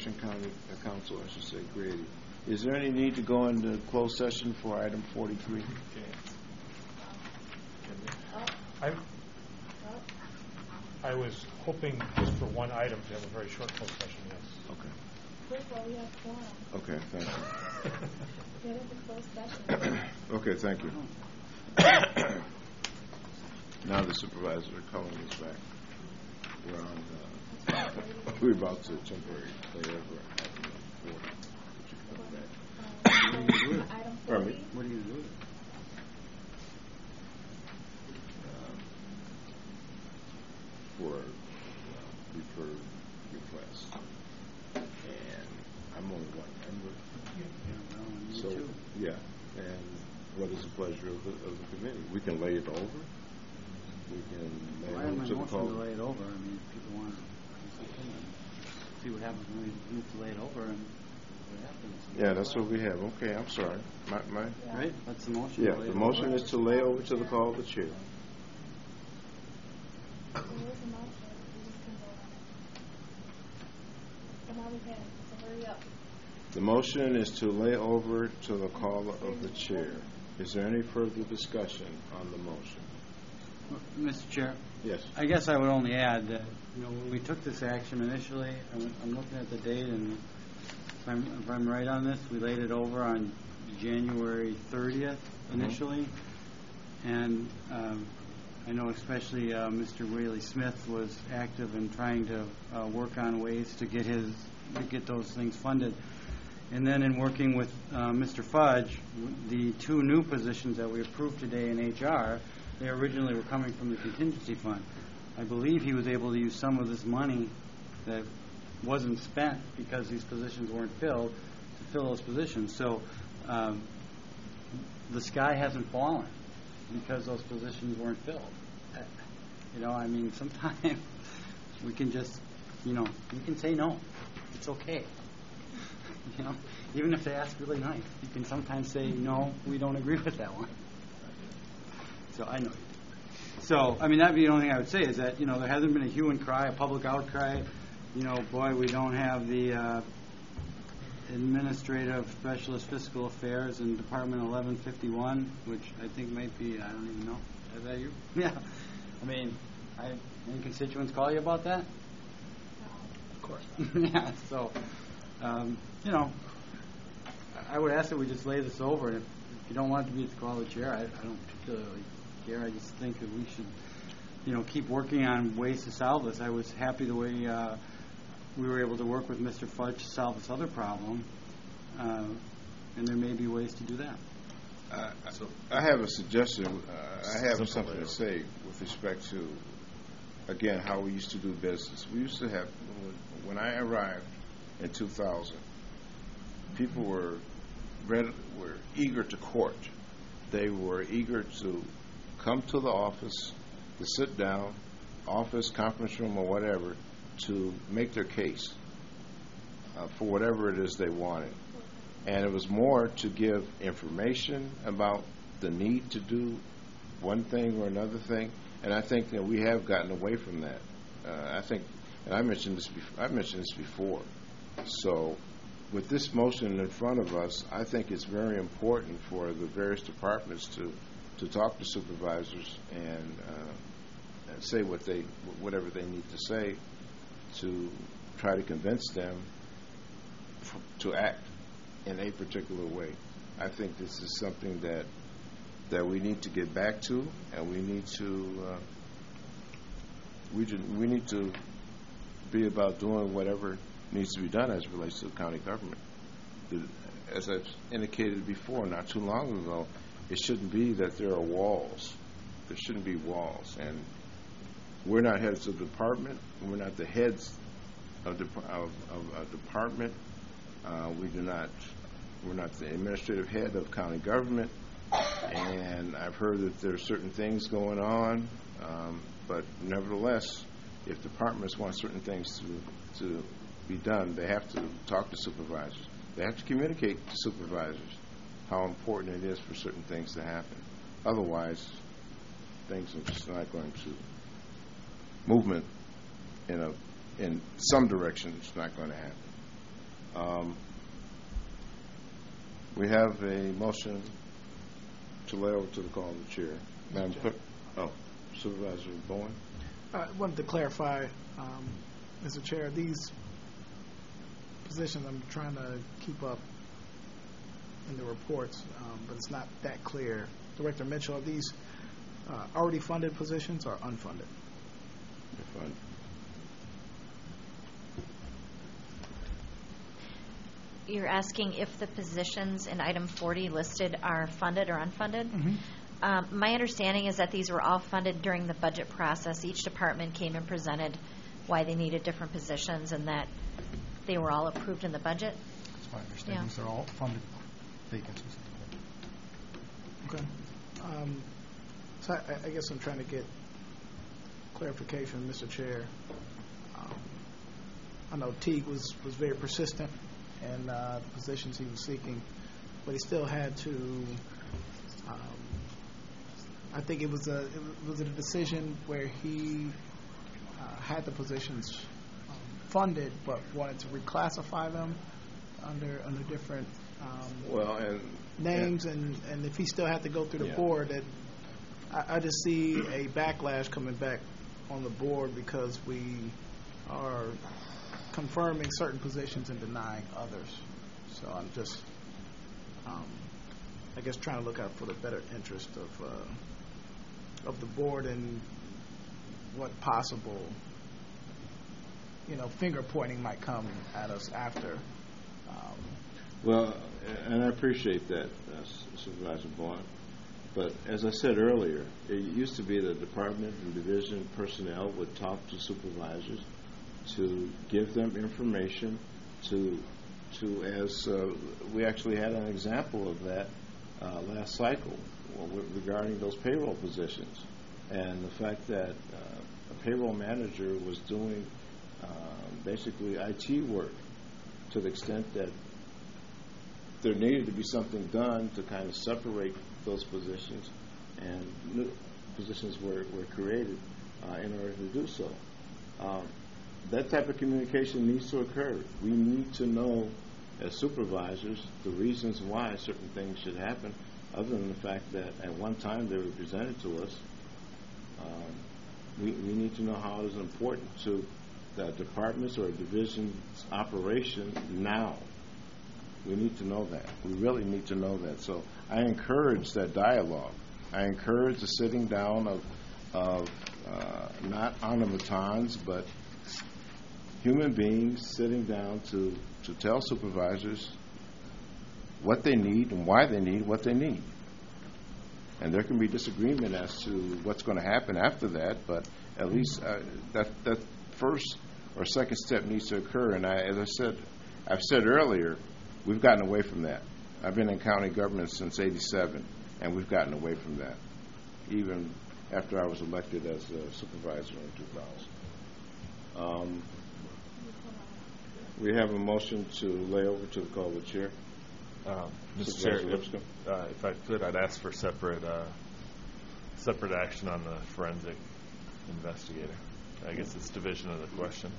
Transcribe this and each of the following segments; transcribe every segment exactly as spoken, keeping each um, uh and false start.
Second County uh, Council, I should say, Grady. Is there any need to go into closed session for item forty-three? I, I was hoping just for one item to have a very short closed session, yes. Okay. First of all, we have forum. Okay, thank you. Get into closed session. Okay, thank you. Now the supervisor calling us back. We're on. Uh, we're about to temporarily play over item forty. Um, so, item forty. What are you doing? Um, for uh, referred requests, and I'm only one member. Yeah, well, me So too. yeah, and what is the pleasure of the, of the committee? We can lay it over. We can lay Well, it I have over my to the motion call. to lay it over. I mean, if people want to see what happens when we move to lay it over and what happens. Yeah, that's what we have. Okay, I'm sorry. My, my, Yeah. Right? That's the motion. yeah, to lay the it motion over. is to lay over to the call of the chair. There is a motion. We just can vote on it. So now we can. So hurry up. The motion is to lay over to the call of the chair. Is there any further discussion on the motion? Mister Chair, Yes. I guess I would only add that, you know, when we took this action initially, I'm, I'm looking at the date, and if I'm, if I'm right on this, we laid it over on January thirtieth Mhm. initially, and um, I know especially uh, Mister Whaley Smith was active in trying to uh, work on ways to get his to get those things funded. And then in working with uh, Mister Fudge, the two new positions that we approved today in H R, they originally were coming from the contingency fund. I believe he was able to use some of this money that wasn't spent because these positions weren't filled to fill those positions. So um, the sky hasn't fallen because those positions weren't filled. Uh, You know, I mean, sometimes we can just, you know, you can say no. It's okay. You know, even if they ask really nice, you can sometimes say, no, we don't agree with that one. So I know you. So, I mean, that'd be the only thing I would say is that, you know, there hasn't been a hue and cry, a public outcry. You know, boy, we don't have the uh, administrative specialist fiscal affairs in Department eleven fifty-one, which I think might be, I don't even know. Is that you? Yeah. I mean, I, any constituents call you about that? Of course. Yeah, so, um, you know, I would ask that we just lay this over, and if, if you don't want it to be at the call of the chair, I, I don't particularly care. I just think that we should, you know, keep working on ways to solve this. I was happy the way uh, we were able to work with Mister Fudge to solve this other problem, uh, and there may be ways to do that. Uh, so I have a suggestion. Uh, I have something to say with respect to, again, how we used to do business. We used to have, when I arrived in two thousand, people were ready, were eager to court. They were eager to come to the office, to sit down, office, conference room, or whatever, to make their case uh, for whatever it is they wanted. And it was more to give information about the need to do one thing or another thing. And I think that we have gotten away from that. Uh, I think, and I mentioned this. Before, I mentioned this before. So, with this motion in front of us, I think it's very important for the various departments to to talk to supervisors and, uh, and say what they, whatever they need to say, to try to convince them f- to act in a particular way. I think this is something that that we need to get back to, and we need to uh, we just, we need to be about doing whatever needs to be done as it relates to the county government. The, as I've indicated before, not too long ago, it shouldn't be that there are walls. There shouldn't be walls, and we're not heads of the department. We're not the heads of, de- of, of a department. Uh, we do not. We're not the administrative head of county government. And I've heard that there are certain things going on, um, but nevertheless, if departments want certain things to to be done, they have to talk to supervisors. They have to communicate to supervisors how important it is for certain things to happen. Otherwise, things are just not going to movement in a in some direction. It's not going to happen. Um, we have a motion to lay over to the call of the chair. Madam Clerk. Oh, Supervisor Bowen. I wanted to clarify, um, Mister Chair, these positions, I'm trying to keep up in the reports, um, but it's not that clear. Director Mitchell, are these uh, already funded positions or unfunded? They're funded. You're asking if the positions in item forty listed are funded or unfunded? Mm-hmm. Um, my understanding is that these were all funded during the budget process. Each department came and presented why they needed different positions, and that they were all approved in the budget. That's my understanding. Yeah. These are all funded vacancies. Okay. Um, so I, I guess I'm trying to get clarification, Mister Chair. Um, I know Teague was, was very persistent in uh, the positions he was seeking, but he still had to. Um, I think it was a it was a decision where he uh, had the positions um, funded, but wanted to reclassify them under under different um, Well, and names, and, and if he still had to go through the Yeah. board, that I, I just see a backlash coming back on the board because we are confirming certain positions and denying others. So I'm just, um, I guess, trying to look out for the better interest of uh, of the board and what possible, you know, finger pointing might come at us after. Um, Well, and I appreciate that, uh, Supervisor Bowen. But as I said earlier, it used to be the department and division personnel would talk to supervisors to give them information to, to as uh, we actually had an example of that uh, last cycle regarding those payroll positions. And the fact that uh, a payroll manager was doing uh, basically I T work to the extent that there needed to be something done to kind of separate those positions, and new positions were, were created uh, in order to do so. Um, that type of communication needs to occur. We need to know, as supervisors, the reasons why certain things should happen, other than the fact that at one time they were presented to us. Um, we, we need to know how it is important to the department's or division's operation now. We need to know that. We really need to know that. So I encourage that dialogue. I encourage the sitting down of, of uh, not automatons, but human beings sitting down to, to tell supervisors what they need and why they need what they need. And there can be disagreement as to what's going to happen after that, but at least uh, that, that first or second step needs to occur. And I, as I said, I've said earlier, we've gotten away from that. I've been in county government since eighty-seven, and we've gotten away from that, even after I was elected as a supervisor in two thousand. Um, we have a motion to lay over to the call of the chair. Um, Mister Chair, if, uh, if I could, I'd ask for separate uh, separate action on the forensic investigator. I guess it's division of the question.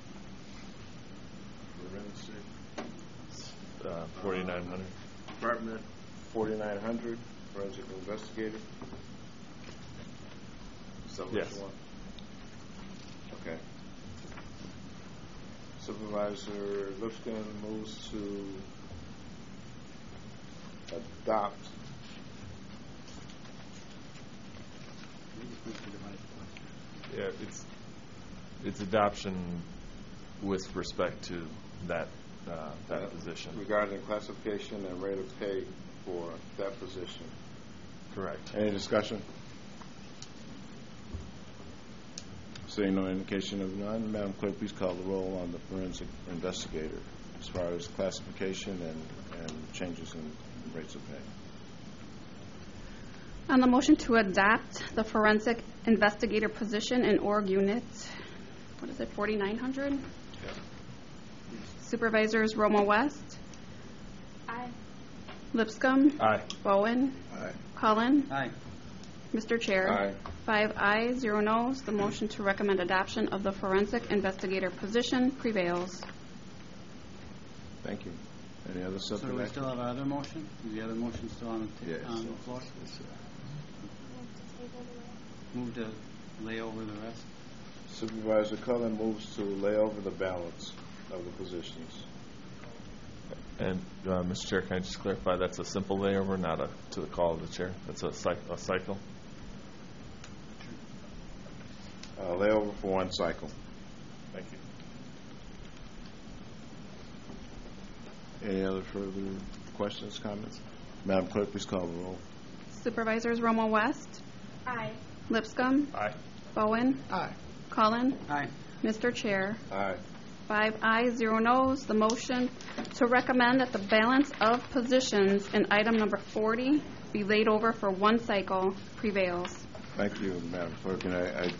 Uh, forty-nine hundred. Department forty-nine hundred, forensic investigator. Is that what Yes. you want? Okay. Supervisor Lipscomb moves to adopt. Yeah, it's it's adoption with respect to that uh, that uh, position. Regarding classification and rate of pay for that position. Correct. Any discussion? Seeing no indication of none, Madam Clerk, please call the roll on the forensic investigator as far as classification and, and changes in rates of pay. On the motion to adopt the forensic investigator position in org unit, what is it, forty-nine hundred? Yeah. Supervisors Romo West, Aye. Lipscomb, Aye. Bowen, Aye. Cullen, Aye. Mister Chair. Aye. Five ayes, zero noes. The motion to recommend adoption of the forensic investigator position prevails. Thank Thank you. Any other So separate do we action? still have other motion? Is the other motion still on the, Yes. ta- on the floor? Yes, sir. Move to table the rest. Move to lay over the rest? Supervisor Cullen moves to lay over the balance of the positions. And, uh, Mister Chair, can I just clarify, that's a simple layover, not a, to the call of the chair? That's a cy- a cycle? Uh, layover for one cycle. Thank you. Any other further questions, comments? Madam Clerk, please call the roll. Supervisors Romo West, Aye. Lipscomb, Aye. Bowen, Aye. Cullen, Aye. Mister Chair. Aye. Five ayes, zero noes. The motion to recommend that the balance of positions in item number forty be laid over for one cycle prevails. Thank you, Madam Clerk. And I, I